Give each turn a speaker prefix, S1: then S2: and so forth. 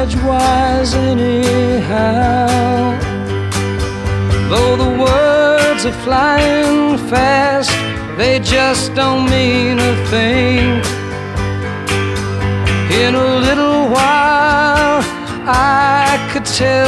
S1: edgewise anyhow. Though the words are flying fast, they just don't mean a thing. In a little while I could tell